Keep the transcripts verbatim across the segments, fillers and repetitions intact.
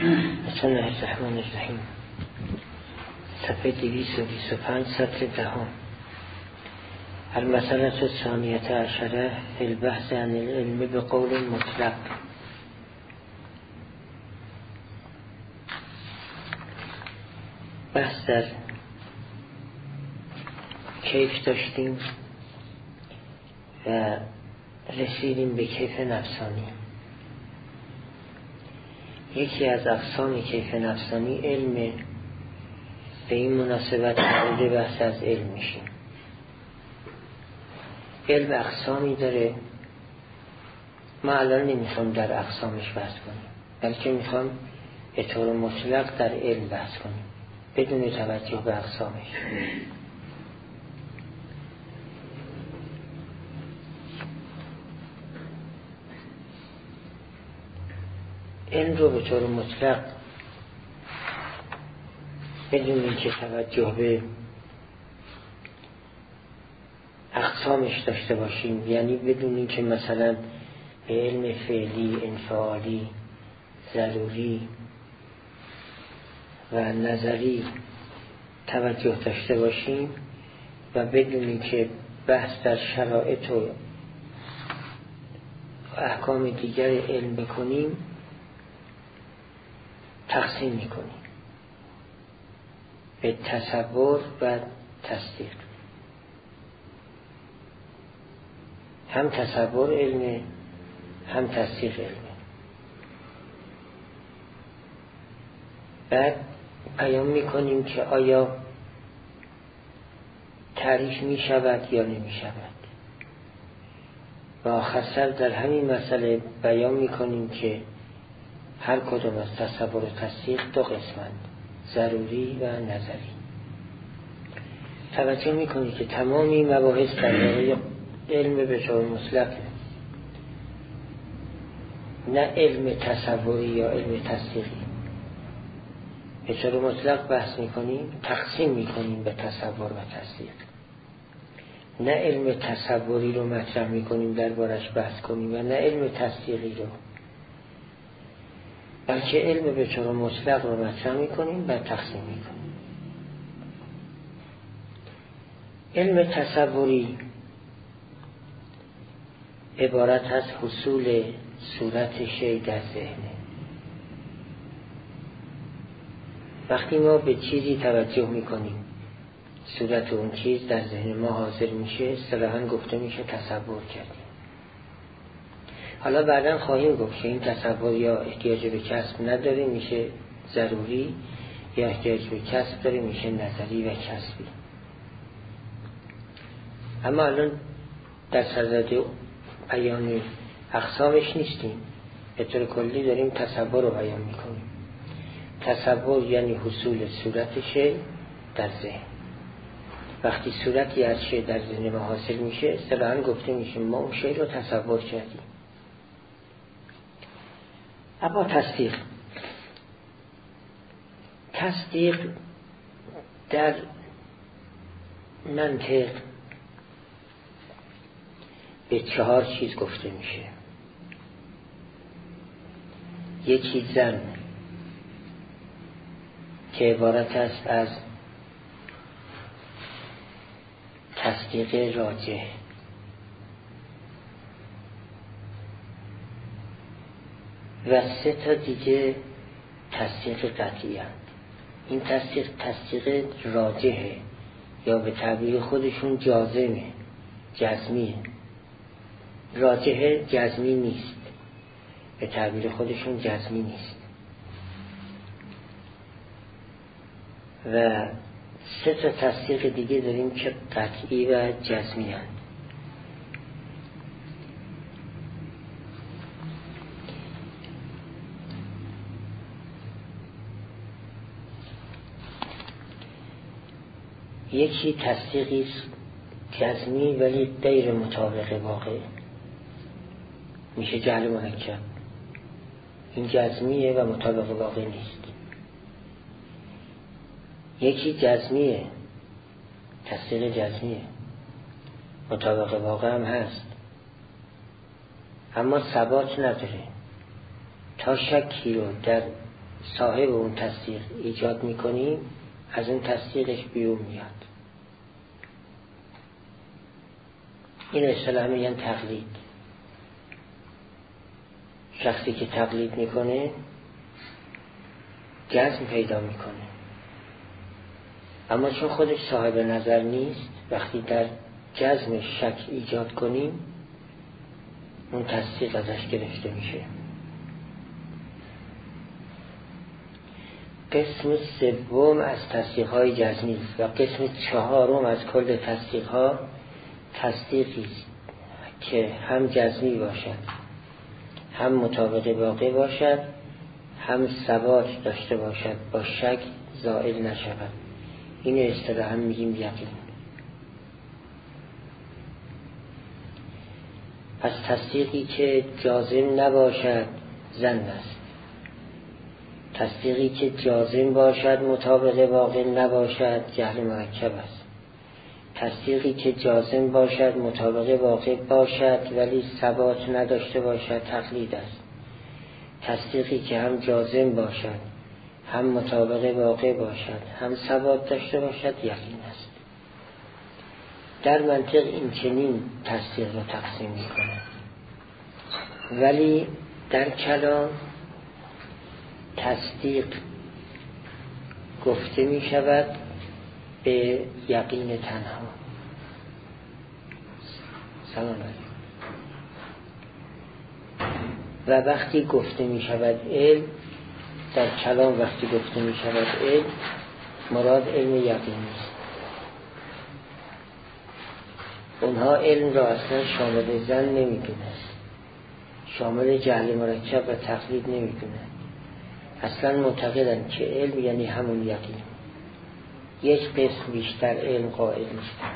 بسم الله الرحمن الرحیم. صفحه دویست و بیست و پنج سطر دهم. المسألة الثانية عشرة في البحث عن العلم بقول مطلق. بحث در کیف داشتیم و رسیدیم به کیف نفسانی. یکی از اقسام کیف نفسانی علم. به این مناسبت وارد بحث از علم میشیم. علم اقسامی داره. ما الان نمیخوام در اقسامش بحث کنیم، بلکه میخوام به طور مطلق در علم بحث کنیم بدون توجه به اقسامش. علم رو به طور مطلق بدون اینکه توجه به اقسامش داشته باشیم، یعنی بدون اینکه مثلا به علم فعلی، انفعالی، ضروری و نظری توجه داشته باشیم و بدون اینکه بحث در شرایط و احکام دیگر علم بکنیم، تقسیم میکنیم به تصور و تصدیق. هم تصور علمه، هم تصدیق علمه. بعد بیان میکنیم که آیا تعریف میشود یا نمیشود و آخر سر در همین مسئله بیان میکنیم که هر کدام از تصور و تصدیق دو قسمند، ضروری و نظری. توجه میکنی که تمامی مباحث درباره علم به طور مطلق، نه علم تصوری یا علم تصدیقی، به طور مطلق بحث میکنیم، تقسیم میکنیم به تصور و تصدیق. نه علم تصوری رو مطرح میکنیم دربارش بحث کنیم و نه علم تصدیقی رو، بلکه علم به طور مطلق رو مطرح میکنیم و تقسیم میکنیم. علم تصوری عبارت از حصول صورت شی در ذهنه. وقتی ما به چیزی توجه میکنیم، صورت اون چیز در ذهن ما حاضر میشه، اصطلاحاً گفته میشه تصور کردیم. حالا بعداً خواهیم گفت که این تصور یا احتیاج به کسب نداره میشه ضروری، یا احتیاج به کسب داره میشه نظری و کسبی. اما الان در صدد بیان اقسامش نیستیم، به طور کلی داریم تصور رو بیان میکنیم. تصور یعنی حصول صورت شی در ذهن. وقتی صورتی از شی در ذهن ما حاصل میشه، اصطلاحاً گفته میشه ما اون شی رو تصور کردیم. اما تصدیق تصدیق در منطق به چهار چیز گفته میشه. یکی زن که عبارت است از تصدیق راجح. و سه تا دیگه تصدیق قطعی هست. این تصدیق تصدیق راجحه یا به تعبیر خودشون جازمه، جزمیه. راجحه جزمی نیست، به تعبیر خودشون جزمی نیست. و سه تا تصدیق دیگه داریم که قطعی و جزمی هست. یکی تصدیقی جزمی ولی غیر مطابق واقع، میشه جعل مرکب. این جزمیه و مطابق واقع نیست. یکی جزمیه، تصدیق جزمیه، مطابق واقع هم هست، اما ثبات نداره. تا شکی رو در صاحب اون تصدیق ایجاد میکنیم از اون تصدیقش بیرون میاد. این اصطلاح میگن تقلید. شخصی که تقلید میکنه جزم پیدا میکنه، اما چون خودش صاحب نظر نیست، وقتی در جزم شک ایجاد کنیم اون تصدیق ازش گرفته میشه. قسم سوم از تصدیق‌های جزمی و قسم چهارم از کل تصدیق‌ها تصدیقی است که هم جزمی باشد، هم مطابق واقع باشد، هم ثبات داشته باشد، با شک زائل نشود. این اصطلاحاً میگیم یقین. پس تصدیقی که جازم نباشد ظن است، تصدیقی که جازم باشد مطابق واقع نباشد جهل مرکب است، تصدیقی که جازم باشد مطابق واقع باشد ولی ثبات نداشته باشد تقلید است، تصدیقی که هم جازم باشد هم مطابق واقع باشد هم ثبات داشته باشد یقین است. در منطق این چنین تصدیق را تقسیم می‌کنند، ولی در کلام تصدیق گفته می شود به یقین تنها. سلام علیکم. و وقتی گفته می شود علم، در کلام وقتی گفته می شود علم، مراد علم یقینی است. اونها علم را اصلا شامل ظن نمی دونند، شامل جهل مرکب و تقلید نمی دونند. اصلا معتقدند که علم یعنی همون یقین، یک قسم بیشتر علم قائل نیستند.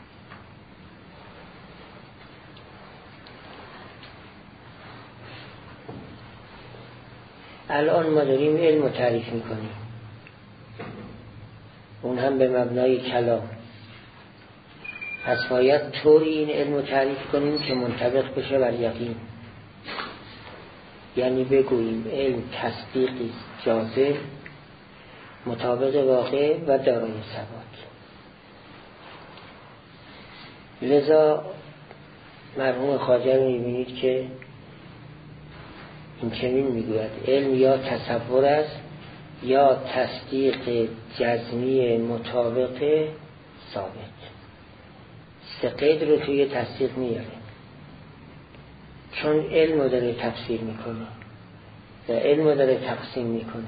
الان ما داریم علم رو تعریف میکنیم، اون هم به مبنای کلام. پس باید طوری این علم رو تعریف کنیم که منطبق بشه بر یقین. یعنی بگوییم علم تصدیقی جازم مطابق واقع و دارای ثبات. لذا مرحوم خواجه رو می‌بینید که این چنین میگوید علم یا تصور است یا تصدیق جزمی مطابق ثابت. سه قید رو توی تصدیق میاره، چون علم رو داره تفسیر میکنه و علم رو داره تقسیم میکنه.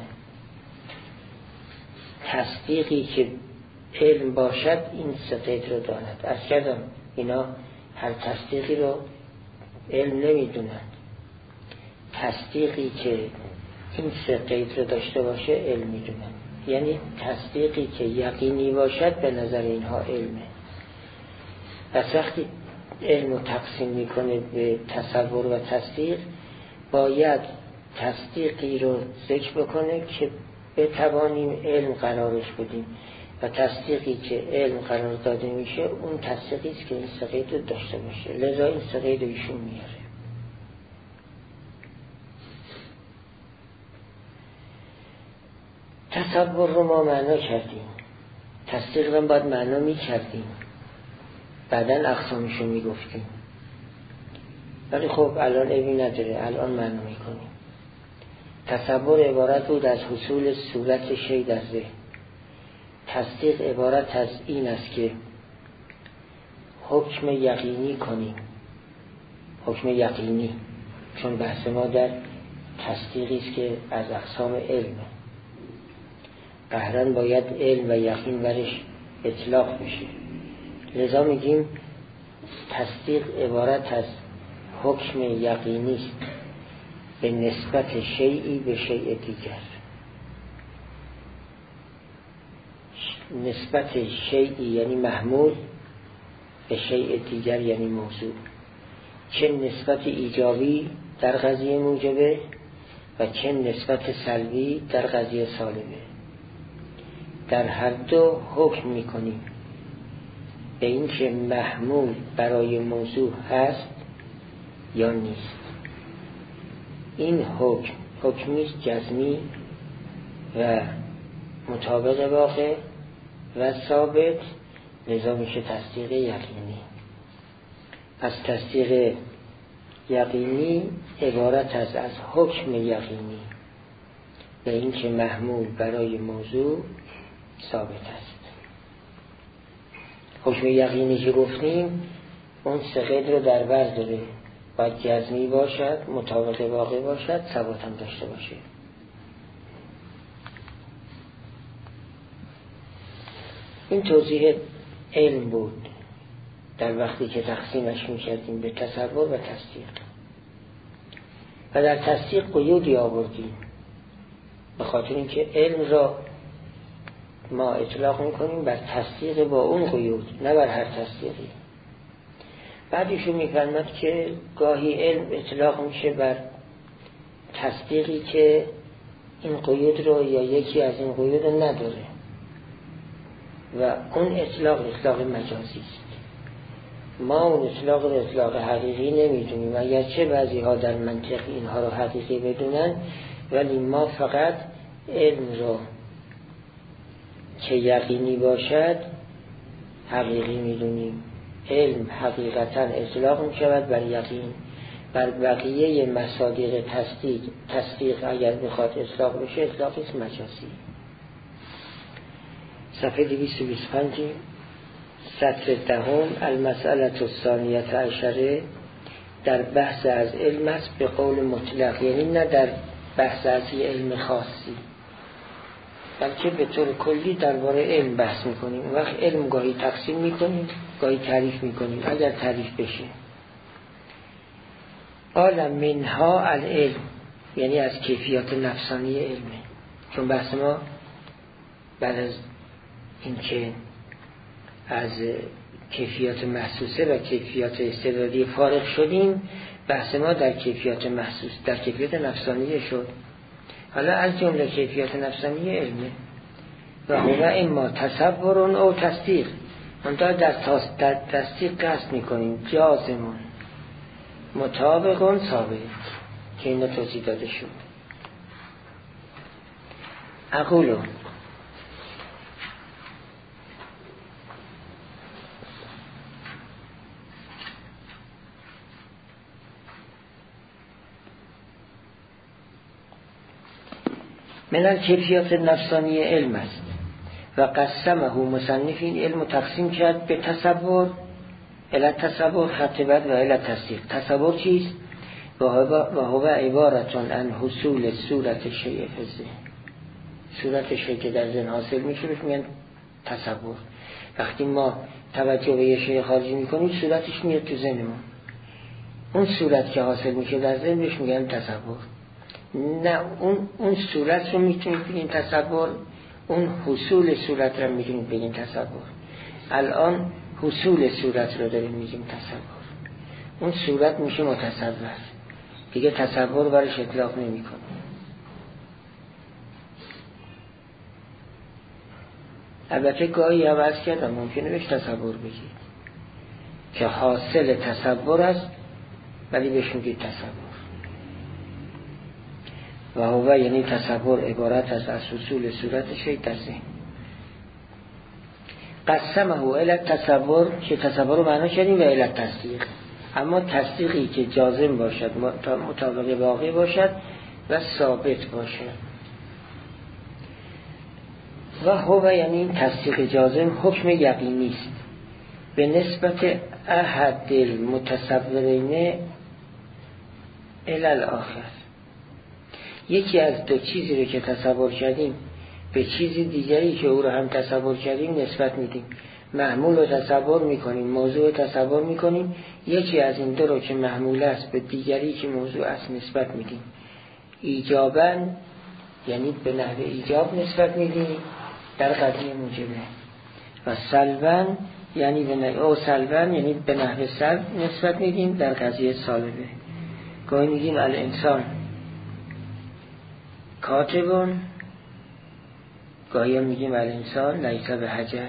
تصدیقی که علم باشد این سه قید رو داند. از کردم اینا هر تصدیقی رو علم نمیدونند. تصدیقی که این سه قید رو داشته باشه علم میدونند. یعنی تصدیقی که یقینی باشد به نظر اینها علمه. پس وقتی علم رو تقسیم میکنه به تصور و تصدیق، باید تصدیقی رو ذکر بکنه که بتوانیم علم قرارش بدیم و تصدیقی که علم قرار داده میشه اون تصدیقی است که این سه قید رو داشته باشه. لذا این سه قید رو ایشون میاره. تصور رو ما معنا کردیم، تصدیق رو باید معنا میکردیم، بعداً اقسامشو میگفتیم، ولی خب الان عیبی نداره، الان معنا میکنیم. تصور عبارت بود از حصول صورت شی در ذهن. تصدیق عبارت از این است که حکم یقینی کنیم، حکم یقینی، چون بحث ما در تصدیقی است که از اقسام علمه. قهرن باید علم و یقین برش اطلاق بشه. لذا میگیم تصدیق عبارت از حکم یقینی است به نسبت شیئی به شیء دیگر. نسبت شیئی یعنی محمول به شیء دیگر یعنی موضوع. چه نسبت ایجابی در قضیه موجبه و چه نسبت سلبی در قضیه سالبه. در هر دو حکم میکنیم به این که محمول برای موضوع هست یا نیست. این حکم حکمیست جزمی و مطابق واقع و ثابت، لذا میشه تصدیق یقینی. پس تصدیق یقینی عبارت است از حکم یقینی به این که محمول برای موضوع ثابت است. حکم یقینی که گفتیم اون سه قید رو در بر داره، باید جزمی باشد، مطابق واقع باشد، ثبات هم داشته باشه. این توضیح علم بود در وقتی که تقسیمش میکردیم به تصور و تصدیق. و در تصدیق قیودی آوردیم به خاطر اینکه علم را ما اطلاق میکنیم بر تصدیق با اون قیود، نه بر هر تصدیقی. بعدشون میفرماد که گاهی علم اطلاق میشه بر تصدیقی که این قیود رو یا یکی از این قیود رو نداره و اون اطلاق اطلاق مجازی است. ما اون اطلاق رو اطلاق حقیقی نمیدونیم، اگرچه بعضی ها در منطق اینها رو حقیقی بدونن، ولی ما فقط علم رو که یقینی باشد حقیقی میدونیم. علم حقیقتا اطلاق می شود بر یقین، بر بقیه مصادیق تصدیق تصدیق اگر بخواد اطلاق بشه اطلاق است مجازی. صفحه دویست و بیست و پنج سطر دهم المسئله الثانیه عشره در بحث از علم است به قول مطلق، یعنی نه در بحث از علم خاصی، بلکه به طور کلی درباره علم بحث میکنیم. اون وقت علم گاهی تقسیم میکنیم گاهی تعریف میکنیم اگر تعریف بشه. قال منها العلم، یعنی از کیفیات نفسانی علمه، چون بحث ما بعد از اینکه از کیفیات محسوسه و کیفیات استعدادی فارغ شدیم، بحث ما در کیفیات محسوس در کیفیات نفسانی شد. حالا از جمله کیفیات نفسانی علمه و هو اما تصور او تصدیق. منتها در تصدیق قصد میکنیم جازمون مطابقون ثابت که این رو توضیح داده شد. اقولو من کیفیات نفسانی علم است و قسمه مصنف این علم تقسیم کرد به تصور، علت تصور، خط بد و علت تصدیق. تصور چیست؟ و هو عبارتون عن حصول صورت شیء فی الذهن، صورت شیء که در ذهن حاصل میشه بهش میگن تصور. وقتی ما توجه به یه شیء خارجی میکنیم صورتش میاد تو ذهنمون، اون صورت که حاصل میشه در ذهن بهش میگن تصور. نه اون اون صورت رو میتونید بگین تصور، اون حصول صورت رو میتونید بگین تصور. الان حصول صورت رو داریم میگیم تصور، اون صورت میشه متصور، دیگه تصور برش اطلاق نمی کنیم. البته گاهی عوض کردم ممکنه بهش تصور بگید که حاصل تصور است ولی بهش میگید تصور. و هو یعنی تصور عبارت است از حصول صورت شیء در ذهن. قسمه علت تصور که تصور رو معنا کردیم و علت تصدیق، اما تصدیقی که جازم باشد مطابق واقع باشد و ثابت باشد. و هو یعنی تصدیق جازم حکم یقینی است به نسبت احد المتصورین الی الاخر. یکی از دو چیزی رو که تصور کردیم به چیزی دیگری که او رو هم تصور کردیم نسبت میدیم. محمول رو تصور میکنیم، موضوع رو تصور میکنیم، یکی از این دو رو که محمول است به دیگری که موضوع است نسبت میدیم. ایجاباً یعنی به نحو ایجاب نسبت میدیم در قضیه موجبه، و سلباً یعنی به نحو او سلباً یعنی به نحو سلب نسبت میدیم در قضیه سالبه. گاهی میگیم الانسان کاتبون، گاهی هم میگیم الانسان لیس به حجر.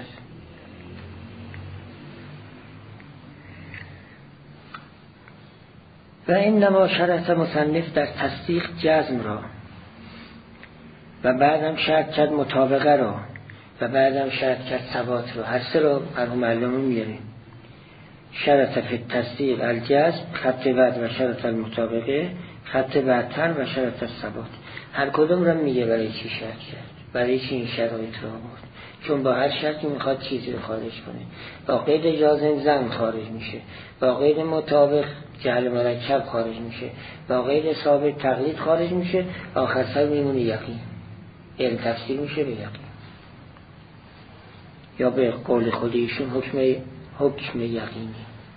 و این نما شرط مصنف در تصدیق جزم را و بعدم شرط کرد مطابقه رو و بعدم شرط کرد ثبات رو. هر سه رو مرحوم علامه میاریم. شرط فی التصدیق الجزم، خط بعد و شرط المطابقه، خط بعدتر و شرط الثبات. هر کدوم رو میگه برای چی شرط کرد، برای چی این شرایط رو آورد. چون با هر شرطی میخواد چیزی رو خارج کنه. با قید جازم زن خارج میشه، با قید مطابق جهل مرکب خارج میشه، با قید ثابت تقلید خارج میشه، آخر سر میمونه یقین. علم تفسیر میشه به یقین، یا به قول خودیشون حکم حکم یقینی.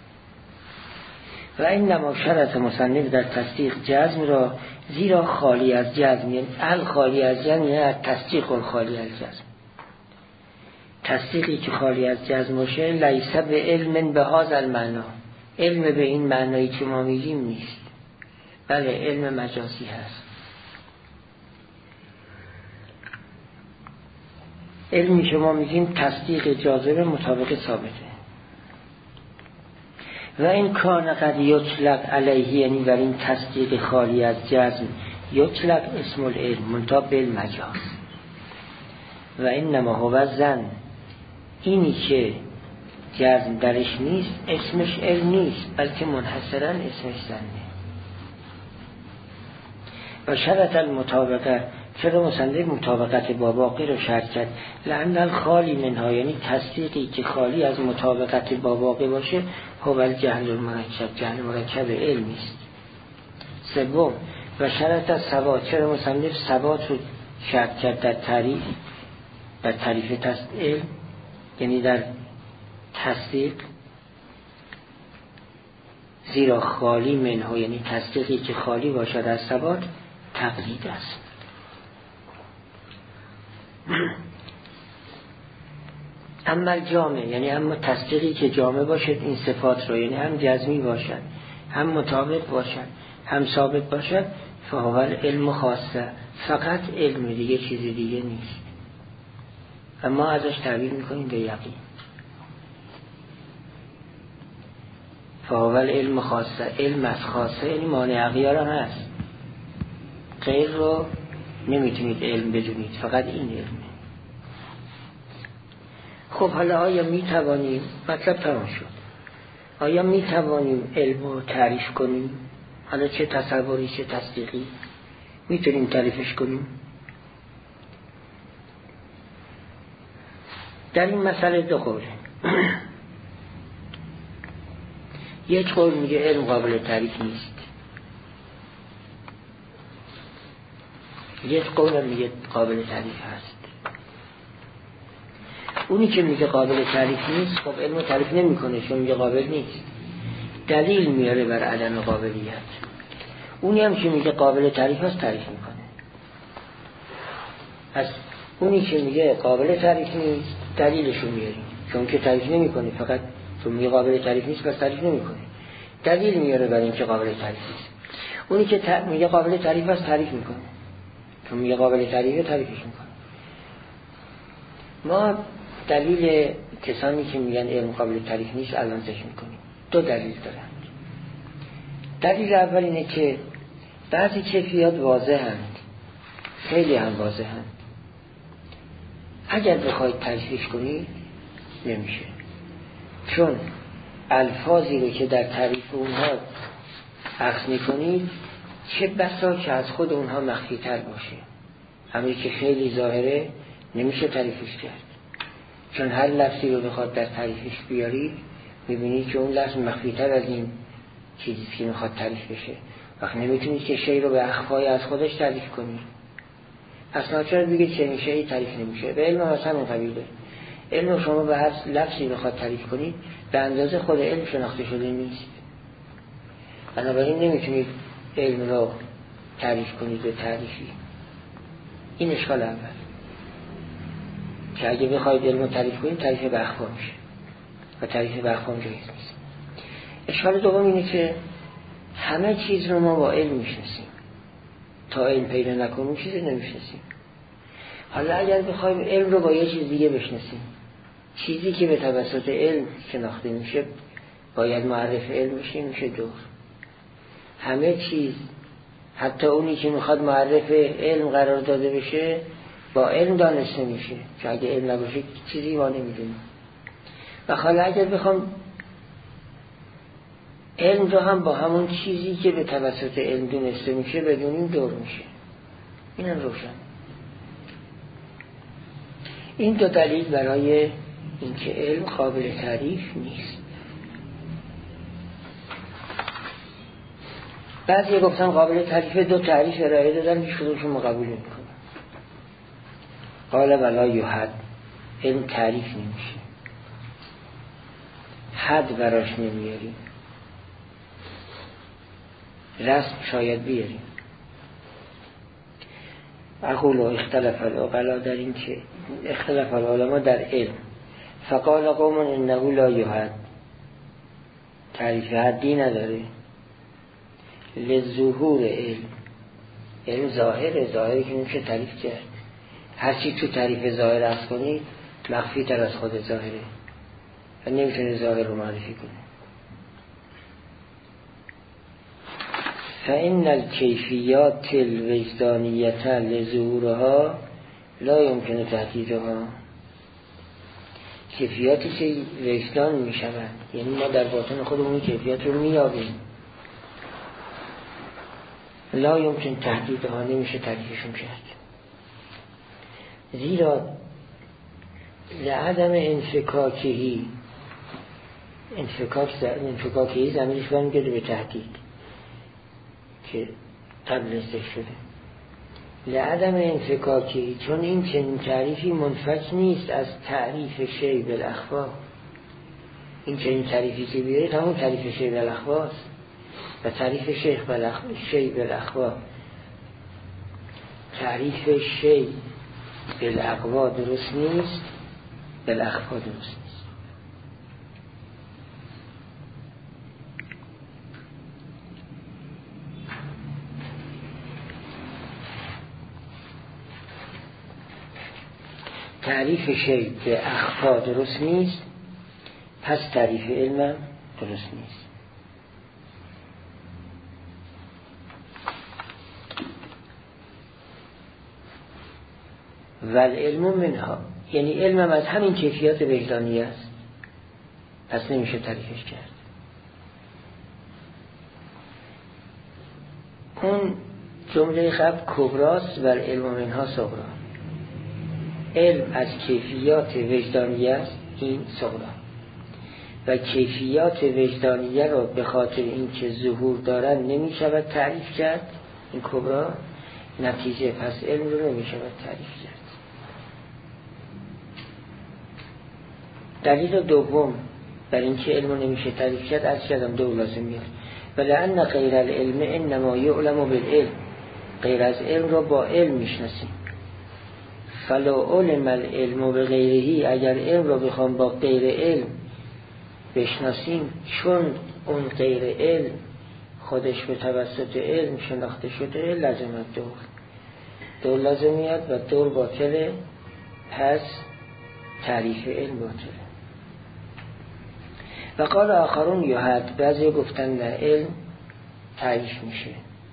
و این نما شرط مصنف در تصدیق جزم را، زیرا خالی از جزم، یعنی ال خالی از جزم یعنی تصدیق الخالی از جزم. تصدیقی که خالی از جزم باشه لیس به علم به هذا المعنا، علم به این معنایی که ما میگیم نیست، بله علم مجازی هست. علمی که ما میگیم تصدیق جازم مطابق ثابته. و این کان قد یطلق علیه، یعنی بر این تصدیق خالی از جزم یطلق اسم العلم منتها بالمجاز. و این نما هو زن، اینی که جزم درش نیست اسمش علم نیست، بلکه منحصرا اسمش زنه. و شرط المطابقه، چرا مصنف مطابقت با باقی رو شرط کرد؟ لأن الخالی منها، یعنی تصدیقی که خالی از مطابقت با باقی باشه هو الجهل المرکب، جهل مرکب علمی است. سوم و شرط الثبات، چرا مصنف ثبات رو شرط کرد در تعریف، در تعریف علم، یعنی در تصدیق، زیرا خالی منها یعنی تصدیقی که خالی باشد از ثبات تقلید است. اما جامع، یعنی اما تصدیقی که جامع باشد این صفات رو، یعنی هم جزمی باشد، هم مطابق باشد، هم ثابت باشد، فهو العلم خاصه، فقط علم، دیگه چیزی دیگه نیست. و ما ازش تعبیر میکنیم به یقین. فهو العلم خاصه، علم از خاصه یعنی مانع اغیار هم هست، غیر رو نمیتونید علم بدونید، فقط این علمه. خب حالا آیا میتوانیم، مطلب تمام شد، آیا میتوانیم علم رو تعریف کنیم؟ حالا چه تصوری چه تصدیقی میتونیم تعریفش کنیم؟ در این مسئله دو قوله. یک قول میگه علم قابل تعریف نیست، یک قول میگه قابل تعریف هست. اونی که میگه قابل تعریف نیست خب علم تعریف نمیکنه، چون میگه قابل نیست، دلیل میاره بر عدم قابلیت. اونی هم که میگه قابل تعریف هست تعریف میکنه. پس اونی که میگه قابل تعریف نیست دلیلشو میاریم، چون که تعریف نمیکنه، فقط چون میگه قابل تعریف نیست پس تعریف نمیکنه، دلیل میاره بر این که قابل تعریف نیست. اونی که ت... میگه قابل تعریف هست تعریف میکنه، چون میگه قابل تعریفه تعریفش میکنه. ما دلیل کسانی که میگن علم قابل تعریف نیست الان ذکر میکنیم. دو دلیل دارند. دلیل اول اینه که بعضی کیفیات واضحند، خیلی هم واضحند، اگر بخواید تعریفش کنید نمیشه، چون الفاظی رو که در تعریف اونها اخذ میکنید چه بسا که از خود اونها مخفی تر باشه. همین که خیلی ظاهره نمیشه تعریفش کرد، چون هر لفظی رو بخواد در تعریفش بیارید میبینید که اون لفظ مخفی تر از این چیزی که میخواد تعریف بشه. وقت نمیتونید که شی رو به اخفای از خودش تعریف کنید. پس ناچار بگید چه شی تعریف نمیشه. به علم مثلا اون قبیله، علم شما به هر لفظی بخواد تعریف کنید به اندازه خود علم شناخته شده نیست، بنابراین نمیتونید علم رو تعریف کنید به تعریفی. این اشکال اول، که اگه بخواید علم رو تعریف کنید تعریف به اخفا میشه و تعریف به اخفا جایز نیست. اشکال دوم اینه که همه چیز رو ما با علم میشناسیم، تا علم پیدا نکنیم چیزی نمیشناسیم. حالا اگر بخوایم علم رو با یه چیز دیگه بشناسیم، چیزی که به توسط علم شناخته میشه باید معرف علم بشه، میشه دور. همه چیز، حتی اونی که میخواد معرف علم قرار داده بشه با علم دانسته میشه، چون اگه علم نباشه چیزی ما نمیدونیم. و حالا اگر بخوام علم رو هم با همون چیزی که به توسط علم دونسته میشه بدونیم دور میشه. اینم روشن. این دو دلیل برای اینکه علم قابل تعریف نیست. بعضی گفتن قابل تعریف، دو تعریف ارائه دادن که شروعشون ما قبول نمی‌کنه. قال ولا یحد، علم تعریف نمیشه، حد براش نمیاریم، رسم شاید بیاریم. اقول و اختلف العقلا، در این که اختلف العلماء در علم. فقال قوم انه لا یحد، تعریف حدی نداره. لظهور علم، علم ظاهره، ظاهری که نمیشه تعریف کرد. هرچی تو تعریف ظاهر از کنی مخفی تر از خود ظاهره و نمیتونه ظاهر رو معرفی کنه. فإن الکیفیات الوجدانیت لظهورها لا يمكن تحدیدها، کیفیاتی که وجدان میشوند، یعنی ما در باطن خودمون کیفیات رو میابیم، لا يمكن تحدیدها، نمیشه تعریفشون کرد. زیرا لعدم انفکاکهی، انفکاک انفکاکهی زمینش برمیگرده به تحدید که قبل ذکر شده. لعدم انفکاکهی، چون این چنین تعریفی منفک نیست از تعریف شیء بالاخفا. این چنین تعریفی که بیارید همون تعریف شیء بالاخفا است و تعریف شیء بالاخفا، تعریف شیء بالاقوا درست نیست، بالاخفا درست نیست. تعریف شیء به اخفا درست نیست، پس تعریف علم درست نیست. و العلم منها، یعنی علم از همین کیفیات وجدانی است، پس نمیشه تعریفش کرد. اون جمله قبل کبراست و العلم منها صغرا. علم از کیفیات وجدانی است، این صغرا، و کیفیات وجدانیه را به خاطر اینکه ظهور دارن نمی شود تعریف کرد، این کبرا. نتیجه پس علم رو نمی شود تعریف کرد. دلیل دوم بر اینکه علم رو نمیشه تعریف کرد از کردم دو لازم میاد. ولأن غیر العلم انما یعلم بالعلم، غیر از علم را با علم میشناسیم. فلا علم العلم بغیرهی، اگر علم را بخوام با غیر علم بشناسیم، چون اون غیر علم خودش به توسط علم شناخته شده، لازمت دور دور لازم میاد و دور باطله، پس تعریف علم باطله. و قال آخرون یحد، بعضی گفتن نه، علم تعریف میشه.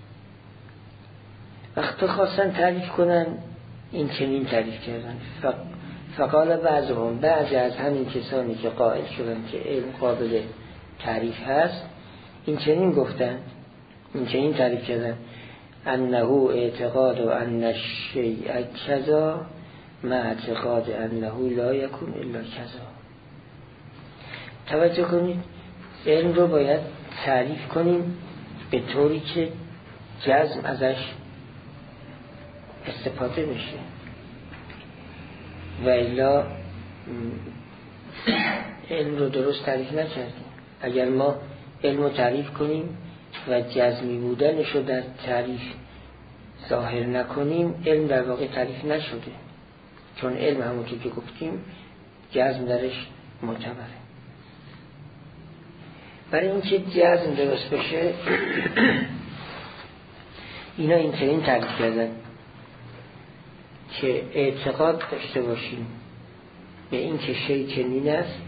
وقتی خواستن تعریف کنن این چنین تعریف کردن. فقال بعضهم، بعضی از همین کسانی که قائل شدن که علم قابل تعریف هست این چنین گفتن، این چنین تعریف کردن: انه اعتقاد و ان الشیء کذا مع اعتقاد انه لا یکون الا کذا. توجه کنید، علم رو باید تعریف کنیم به طوری که جزم ازش استفاده بشه، و الا علم رو درست تعریف نکردیم. اگر ما علم رو تعریف کنیم و جزمی بودنش رو در تعریف ظاهر نکنیم، علم در واقع تعریف نشده، چون علم همونطور که گفتیم جزم درش معتبره. برای اینکه جزم درست بشه اینا این چنین تعریف کردن که اعتقاد داشته باشیم به این که شیء چنین است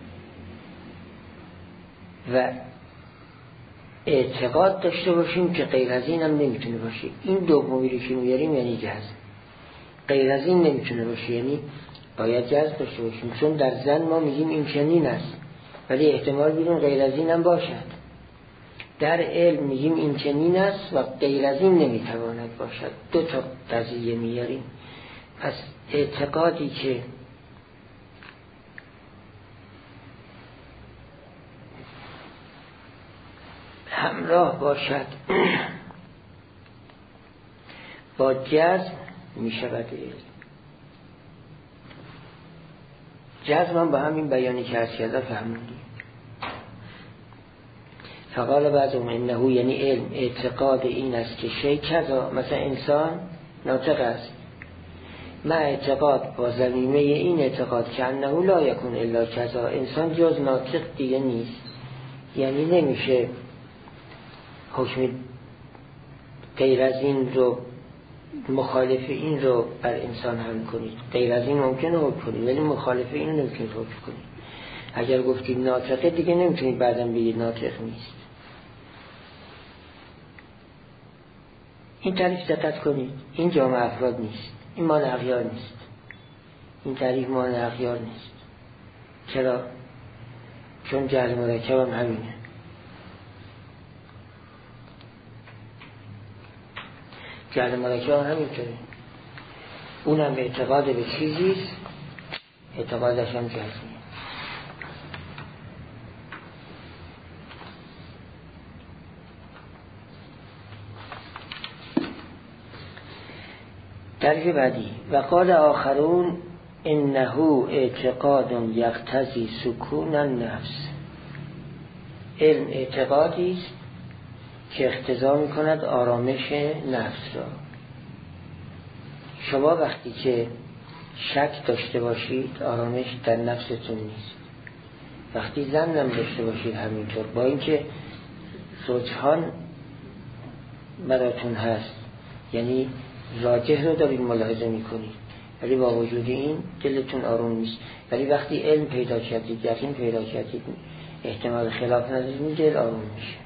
و اعتقاد داشته باشیم که غیر از این هم نمیتونه باشه. این دومی رو که میاریم یعنی جزم. غیر از این نمیتونه باشه، یعنی باید جذب داشته باشیم. چون در ظن ما میگیم این چنین است ولی احتمال بیرون غیر از این هم باشد. در علم میگیم این چنین است و غیر از این نمیتواند باشد. دو تا قضیه میاریم. پس اعتقادی که همراه باشد با جزم میشود علم. جزم هم با همین بیانی که از کرده فهمیدیم. فقال بعضهم انه یعنی علم اعتقاد این است که شیء کذا، مثلا انسان ناطق است، ما اعتقاد با ضمیمه این اعتقاد که انه لا یکون الا کذا، انسان جز ناطق دیگه نیست. یعنی نمیشه حکم غیر از این رو، مخالف این رو بر انسان حمل کنید. غیر از این ممکنه حکم کنید ولی مخالف این رو نمیتونید حکم کنید. اگر گفتید ناطقه دیگه نمیتونید بعدم بگید ناطق نیست. این تعریف دقت کنید، این جامعه افراد نیست، این مال اغیار نیست، این تعریف مال اغیار نیست. چرا؟ چون جهل مرکب هم همینه. جهل مرکب هم همینطوره، اونم اعتقاد به چیزیست، اعتقادش هم جزمیه. تعریف بعدی و قال آخرون انه اعتقاد یقتضی سکون النفس. علم اعتقادی است که اقتضا می‌کند آرامش نفس را. شما وقتی که شک داشته باشید آرامش در نفستون نیست. وقتی ظنم داشته باشید همینطور، با اینکه رجحان براتون هست، یعنی راجح رو دارید ملاحظه میکنید، ولی با وجود این دلتون آروم نیست. ولی وقتی علم پیدا کردید، یقین پیدا کردید، احتمال خلاف ندارید، دل آروم میشه.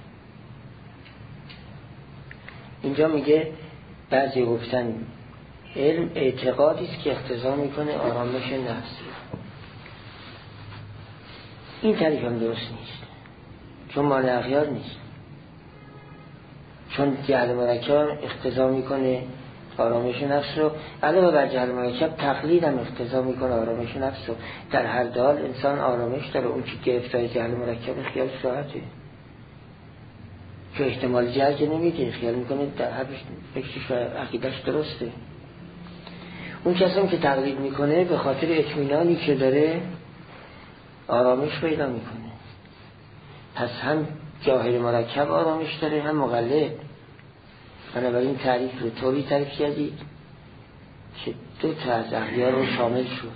اینجا میگه بعضی گفتن علم اعتقادی است که اقتضا میکنه آرامش نفس. این تعریف هم درست نیست، چون مال اغیار نیست. چون جهل مرکب اقتضا میکنه آرامش نفس رو، علاوه بر جهل مرکب تقلید هم اقتضا میکنه آرامش نفس رو. در هر حال انسان آرامش داره. اون که گرفتار جهل مرکب خیال راحته، که احتمال جهل نمیده، خیال میکنه در هر فکرش و عقیدش درسته. اون کسی که تقلید میکنه به خاطر اطمینانی که داره آرامش پیدا میکنه. پس هم جاهل مرکب آرامش داره، هم مقلد. بنابراین تعریف رو طوری تعریف کردید که دو تا از اغیار رو شامل شد،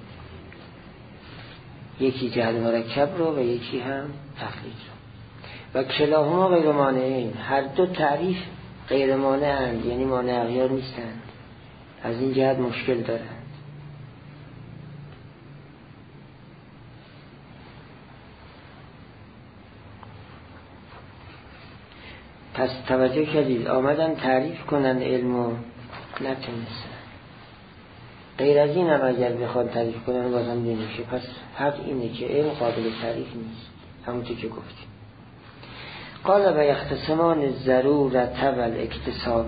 یکی جهل مرکب رو و یکی هم تقلید رو. و کلاهما غیر مانعین، هر دو تعریف غیر مانعند، یعنی مانع اغیار نیستند، از این جهت مشکل دارند. پس توجه کردید آمدن تعریف کنن علمو نتونستن. غیر از این هم اگر بخواد تعریف کنن بازم نمیشه. پس حق اینه که علم قابل تعریف نیست، همونطور که گفتیم. قال و یختصمان ضرورت و الاکتساب.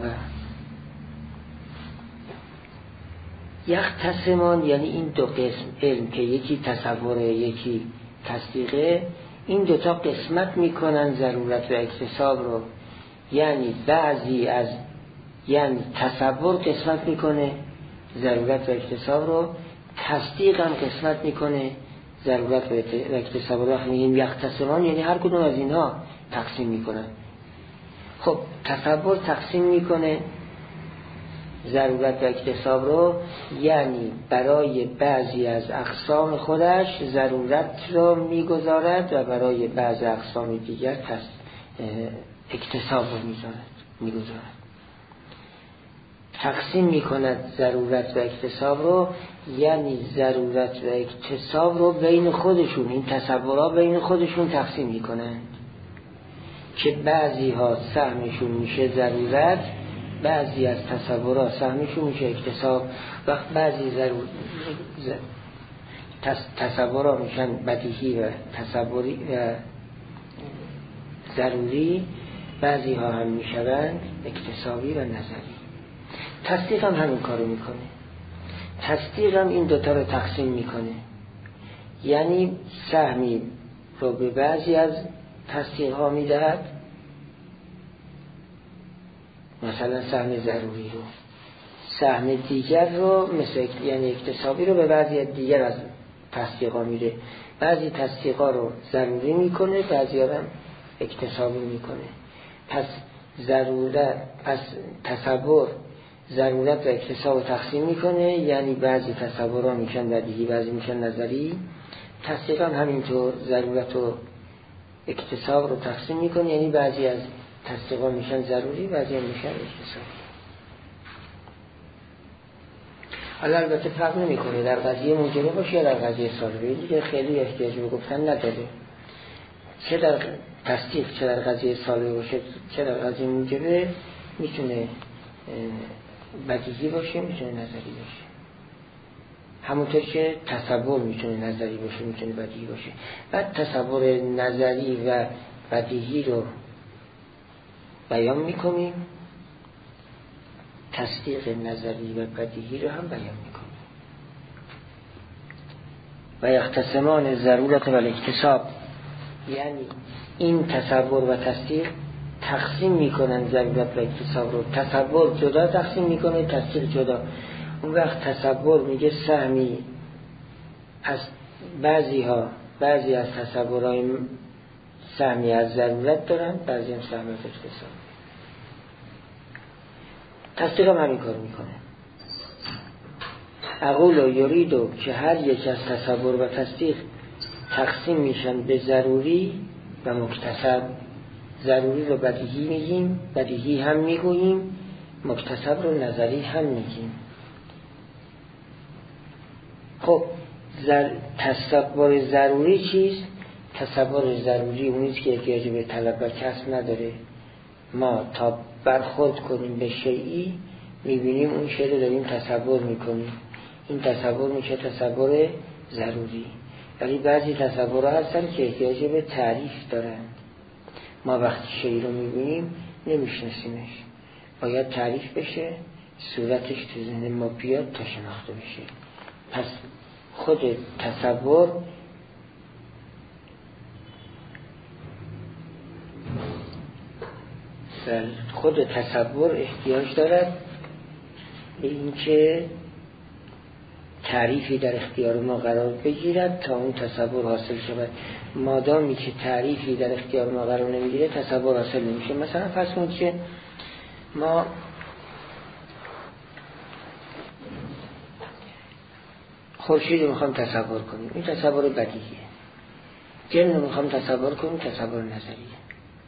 یختصمان یعنی این دو قسم علم که یکی تصوره یکی تصدیقه، این دوتا قسمت میکنن ضرورت و اکتساب رو. یعنی بعضی از یعنی تصور قسمت میکنه ضرورت و اکتساب رو، تصدیق هم قسمت میکنه ضرورت و اکتساب رو. وقتی میگیم یختصمان یعنی هر کدوم از اینها تقسیم میکنن. خب تصور تقسیم میکنه ضرورت و اکتساب رو، یعنی برای بعضی از اقسام خودش ضرورت رو میگذارد و برای بعضی اقسام دیگر اکتساب رو میگذارد. تقسیم میکند ضرورت و اکتساب رو، یعنی ضرورت و اکتساب رو بین خودشون، این تصورها بین خودشون تقسیم میکنند که بعضی ها سهمشون میشه ضرورت، بعضی از تصورات سهمشون میشه اکتساب، وقت بعضی ضرور تصورات میشن بدیهی و تصوری و ضروری، بعضی ها هم میشوند اکتسابی و نظری. تصدیق هم همین کارو میکنه. تصدیق هم این دوتا رو تقسیم میکنه، یعنی سهمی رو به بعضی از تصدیق ها میدهد، مثلا سهم ضروری رو، سهم دیگر رو مثل یعنی اکتسابی رو به بعضی دیگر از تصدیق ها میده. بعضی تصدیق ها رو ضروری میکنه، بعضی ها هم اکتسابی میکنه. پس ضرورت، پس تصور ضرورت و اکتساب تقسیم میکنه، یعنی بعضی تصورها میشن بدیهی، بعضی میشن نظری. تصدیق هم همینطور ضرورت و اکتساب رو تقسیم میکنه، یعنی بعضی از تصدیقها میشن ضروری، بعضی هم میشن اکتسابی. حالا البته فرق نمیکنه در قضیه موجبه باشه یا در قضیه سالبه، دیگه خیلی احتیاج به گفتن نداره. چه در تصدیق چه در قضیه سالبه باشه چه در قضیه موجبه، میتونه بدیهی باشه میتونه نظری باشه. همونطور که تصور میتونه نظری باشه میتونه بدیهی باشه. بعد تصور نظری و بدیهی رو بیان میکنیم، تصدیق نظری و بدیهی رو هم بیان میکنیم. و یختصمان ضرورت و الاکتساب، یعنی این تصور و تصدیق تقسیم میکنن ضرورت و اکتساب رو. تصور جدا تقسیم میکنه، تصدیق جدا. اون وقت تصور میگه سهمی از بعضی ها، بعضی از تصورهای سهمی از ضرورت دارن، بعضی هم سهمی از اکتساب. تصدیق هم همین کار میکنه. اقول و یریدو که هر یک از تصور و تصدیق تقسیم میشن به ضروری و مکتسب. ضروری رو بدیهی میگیم، بدیهی هم میگوییم، مکتسب رو نظری هم میگیم. خب زر... تصور ضروری چیست؟ تصور ضروری اونیست که احتیاج به طلب و کسب نداره. ما تا برخورد کنیم به شیئی میبینیم اون شیء رو داریم تصور میکنیم، این تصور میشه تصور ضروری. ولی بعضی تصورها هستن که احتیاج به تعریف دارن. ما وقتی شیء رو میبینیم نمیشناسیمش، باید تعریف بشه، صورتش تو ذهن ما بیاد تا شناخته بشه. پس خود تصور خود تصور احتیاج دارد به اینکه تعریفی در اختیار ما قرار بگیرد تا اون تصور حاصل شود. مادامی که تعریفی در اختیار ما قرار نمیگیره تصور حاصل نمیشه. مثلا فرض کنید که ما خورشید رو میخوام تصور کنیم، این تصور بدیهیه. جن رو میخوام تصور کنیم، تصور نظریه.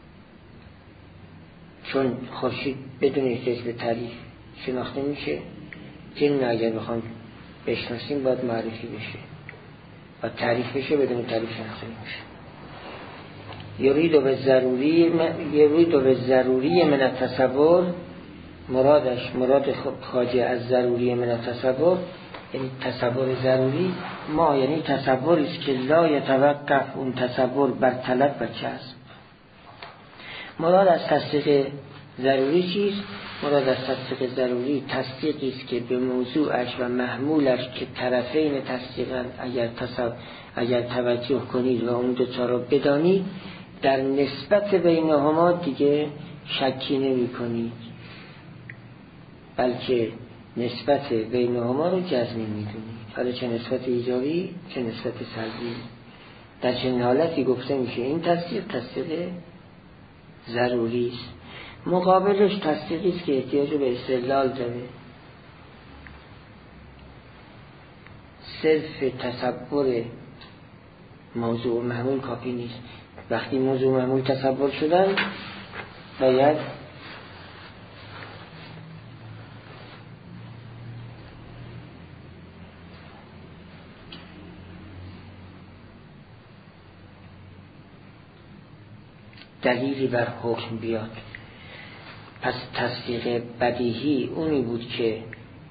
چون خورشید بدون احتیاج به تعریف شناخته میشه، جن اگر بخوام بشناسیم باید معرفی بشه و تعریف بشه، بدون تعریف شناخته نمیشه. یریدو به ضروری یریدو به ضروری من التصور، مرادش مراد خواجه از ضروری من التصور یعنی تصور ضروری ما، یعنی تصوری است که لا یتوقف اون تصور بر طلب و کسب. مراد از تصدیق ضروری چیست؟ مراد از تصدیق ضروری تصدیقی است که به موضوعش و محمولش که طرفین تصدیقاً اگر تصور اگر توجه کنید و اون دو تا رو بدانید، در نسبت بینهما دیگه شکی نمی کنید، بلکه نسبت بینهما رو جزمی می دونید. حالا چه نسبت ایجابی چه نسبت سلبی، در چنین حالتی گفته میشه این تصدیق تصدیق ضروری است. مقابلش تصدیقی است که احتیاج به استدلال داره. صرف تصور موضوع و محمول کافی نیست. وقتی موضوع و محمول تصور شدن باید دلیلی بر حکم بیاد. پس تصدیق بدیهی اونی بود که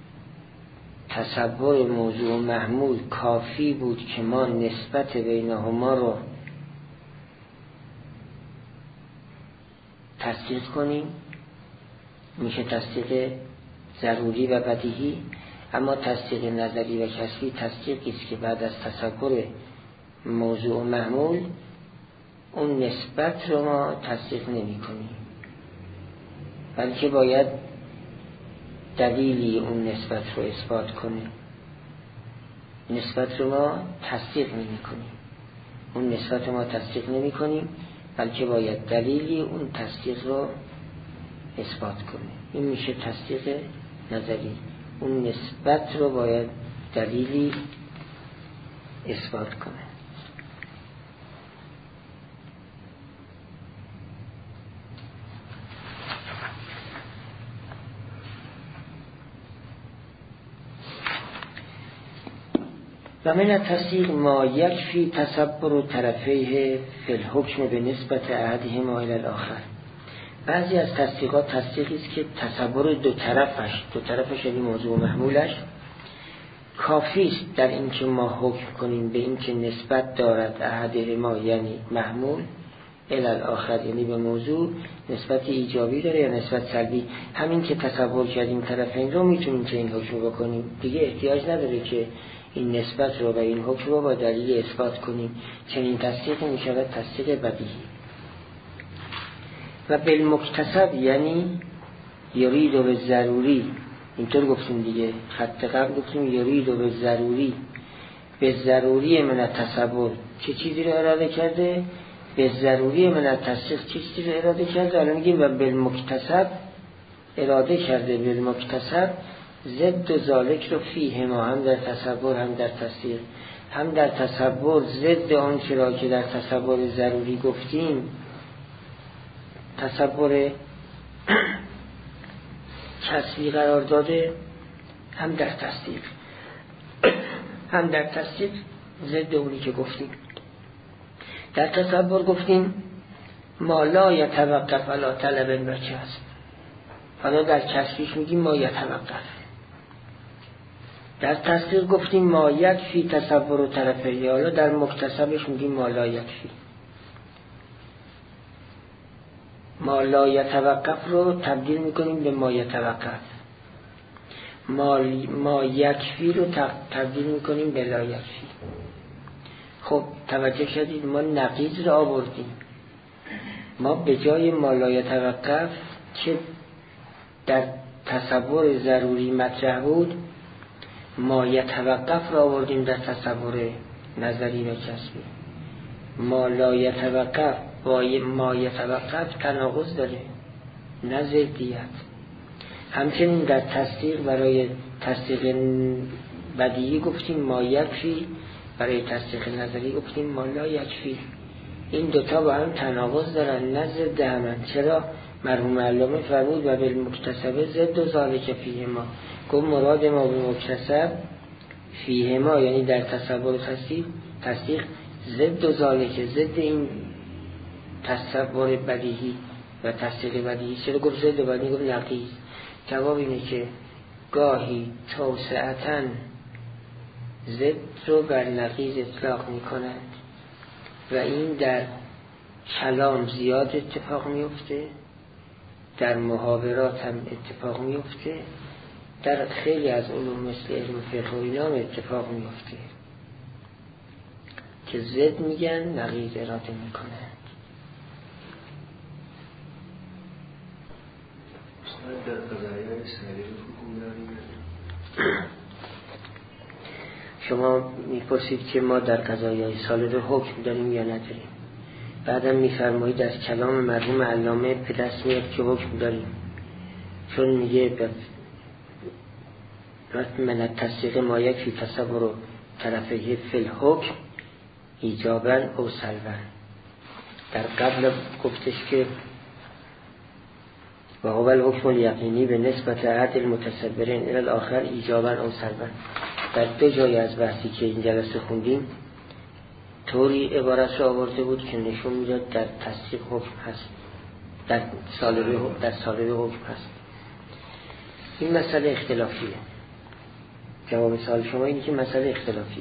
تصور موضوع و محمول کافی بود که ما نسبت بینهما رو تصدیق کنیم، میشه تصدیق ضروری و بدیهی. اما تصدیق نظری و کسبی تصدیقی است که بعد از تصور موضوع و محمول اون نسبت رو ما تصدیق نمی کنیم، بلکه باید دلیلی اون نسبت رو اثبات کنه. نسبت رو ما تصدیق نمی کنیم، اون نسبت رو ما تصدیق نمی کنیم، بلکه باید دلیلی اون تصدیق رو اثبات کنه. این میشه تصدیق نظری. اون نسبت رو باید دلیلی اثبات کنه. و من التصدیق ما یکفی تصبر طرفیه فی الحکم به نسبت احدهما الی الاخر. بعضی از تصدیقات تصدیقی است که تصور دو طرفش دو طرفش یعنی موضوع و محمولش کافی است در اینکه ما حکم کنیم به اینکه نسبت دارد احدهما یعنی محمول الی الاخر، یعنی به موضوع نسبت ایجابی داره یا نسبت سلبی. همین که تصور کردیم طرفین رو میتونیم که این حکم رو بکنیم، دیگه احتیاج نداره که این نسبت رو و این حکم رو با دلیل اثبات کنیم. چنین تصدیق می شود تصدیق بدیهی. و بالمکتسب یعنی یرید و به ضروری، اینطور گفتیم دیگه، خط قبل گفتیم یرید و به ضروری، به ضروری من التصور چه چیزی رو اراده کرده؟ به ضروری من التصدیق چه چیزی رو اراده کرده؟ الان میگیم و بالمکتسب اراده کرده. بالمکتسب ضد و ذالک رو فیه ما، هم در تصور هم در تصدیق. هم در تصور ضد آن چرا که در تصور ضروری گفتیم تصور کسبی قرار داده، هم در تصدیق هم در تصدیق ضد اونی که گفتیم. در تصور گفتیم ما لا یتوقف علی طلب و کسب، حالا در کسبیش میگیم ما یتوقف. در تصدیق گفتیم ما یکفی تصور و طرفه، حالا در مکتسبش میگیم ما لا یکفی. ما لا یتوقف رو تبدیل میکنیم به ما یتوقف، ما, ما یکفی رو تبدیل میکنیم به لا یکفی. خب توجه کردید ما نقیض رو آوردیم. ما به جای ما لا یتوقف که در تصور ضروری مطرح بود ما یتوقف را آوردیم در تصور نظری و کسبی. ما لا یتوقف با ما یتوقف تناقض داره، نه ضدیت. همچنین در تصدیق برای تصدیق بدیهی گفتیم ما یکفی، برای تصدیق نظری گفتیم ما لا یکفی. این دوتا با هم تناقض دارن، نه ضد همن. چرا؟ مرحوم علامه فرمود و بالمکتسب ضد و ذالک فیه ما. گفت مراد ما به مکتسب فیه ما یعنی در تصور و تصدیق تصدیق ضد و ذالک، ضد این تصور بدیهی و تصدیق بدیهی. چرا گفت ضد بدیهی؟ گفت نقیض. جواب اینه که گاهی توسعتاً ضد رو بر نقیض اطلاق می کنند و این در کلام زیاد اتفاق میفته، در محاورات هم اتفاق میفته، در خیلی از علوم مثل علم فقه و اینا اتفاق میفته که ضد میگن نقیض اراده میکنن. در قضایای سریع حکم داریم. شما میپرسید که ما در قضایای صالح حکم داریم یا نداریم. بعدم میفرمایید از کلام مرحوم علامه به دست میاد که حکم داریم، چون میگه من التصدیق ما یکفی تصور و طرفه فی الحکم ایجابا او سلبا. در قبل گفتش که و هو الحکم الیقینی به نسبت عهد المتصبرین الی الاخر ایجابا او سلبا. در دو جای از بحثی که این جلسه خوندیم طوری عبارت رو آورده بود که نشون میداد در تصدیق حکم هست. در سالبه در سالبه حکم هست. این مسئله اختلافیه. جواب سوال شما اینه که مسئله اختلافیه.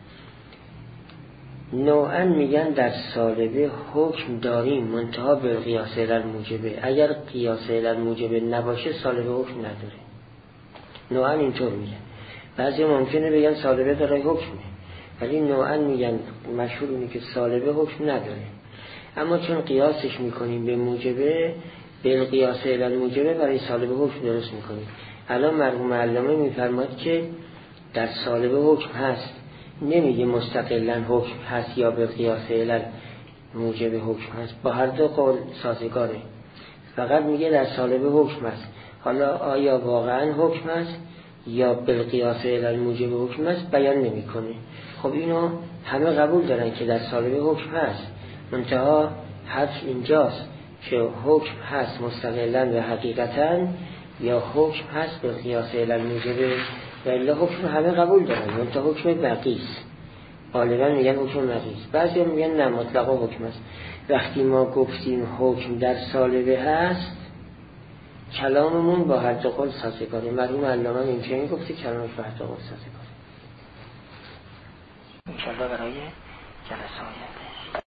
نوعا میگن در سالبه حکم داریم منتها به قیاس علل موجبه، اگر قیاس علل موجبه نباشه سالبه حکم نداره. نوعا اینطور میگن. بعضی ممکنه بگن سالبه داره حکمه، ولی نوعا میگن مشهور اینه که سالبه حکم نداره، اما چون قیاسش میکنیم به موجبه، به قیاس علل موجبه برای سالبه حکم درست میکنیم. الان مرحوم علامه میفرماد که در سالبه حکم هست، نمیگه مستقلا حکم هست یا به قیاس علل موجب حکم هست، با هر دو قول سازگاره، فقط میگه در سالبه حکم هست. حالا آیا واقعا حکم هست یا به قیاس علل موجب حکم هست بیان نمیکنه. خب اینو همه قبول دارن که در سالبه حکم هست، منتها حرف اینجاست که حکم هست مستقلا و حقیقتا یا حکم هست به قیاس علل موجبه، و الا حکم همه قبول دارن، منتها حکم بقیس. غالبا میگن حکم بقیس، بعضی هم میگن نه مطلقا حکم است. وقتی ما گفتیم حکم در سالبه هست، کلاممون با هر دو قول سازگاره. مرحوم علامه اینجوری گفته کلامش با هر دو قول سازگاره. ان شاء الله برای جلسه آینده